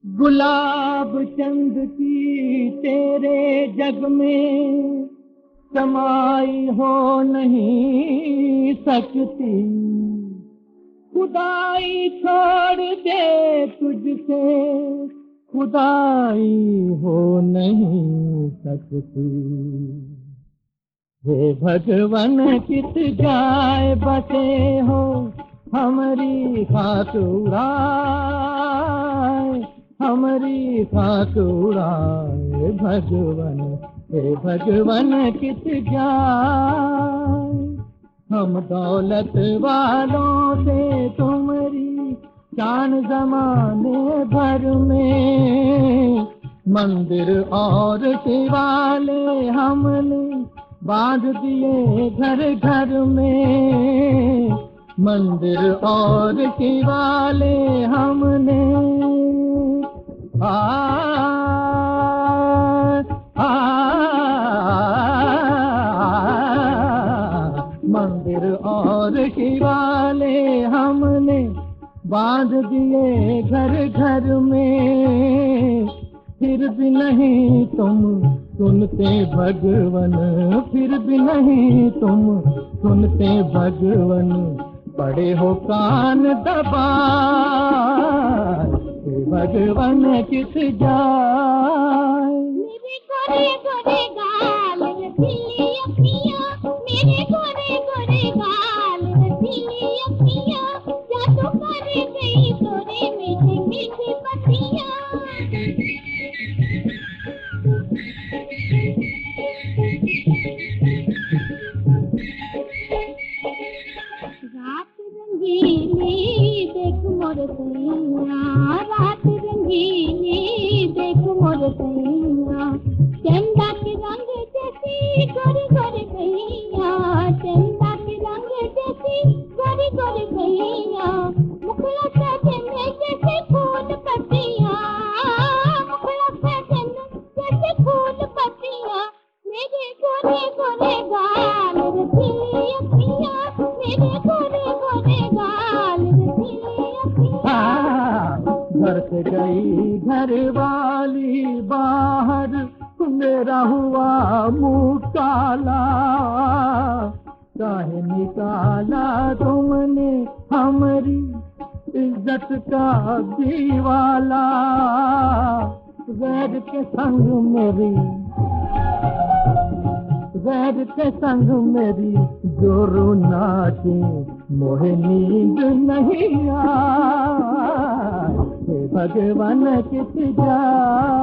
गुलाब चंद की तेरे जग में समाई हो नहीं सकती, खुदाई छोड़ दे तुझसे खुदाई हो नहीं सकती। हे भगवन किस जाए बसे हो हमारी खाक उड़ाए, हमारी खाक उड़ाए भगवन। हे भगवन किस जाए हम दौलत वालों से तुम्हारी शान जमाने भर में, मंदिर और शिवालय हमने बांध दिए घर घर में, मंदिर और शिवालय हमने मंदिर और शिवालय हमने बांध दिए घर घर में, फिर भी नहीं तुम सुनते भगवन, फिर भी नहीं तुम सुनते भगवन, पड़े हो कान दबाए भगवन किस जाए। मेरे गोरे गोरे गाल रसीली अखियाँ, मेरे गोरे गोरे गाल रसीली अखियाँ, जादू कर गई तोरे मीठी मीठी पतियाँ। रात रंगीली देख मोर सैया, रात रंगीली देख मोर सैया, चंदा के रंग जैसी गोरी गोरी सैया, चंदा के रंग जैसी गोरी गोरी सैया, मुखड़ा सजने जैसे फूल पत्तियाँ, मुखड़ा सजने जैसे फूल पत्तियाँ, मेरे गोरे गोरे गाल रसीली अखियाँ, मेरे गोरे गोरे गाल रसीली अखियाँ। घर से गई घर वाली बाहर, मेरा हुआ मुँह काला, काहे निकाला तुमने हमारी इज्जत का दीवाला, गैर के संग मेरी, गैर के संग मेरी जोरू नाचे मोहे नींद नहीं आए, भगवान किस जाए।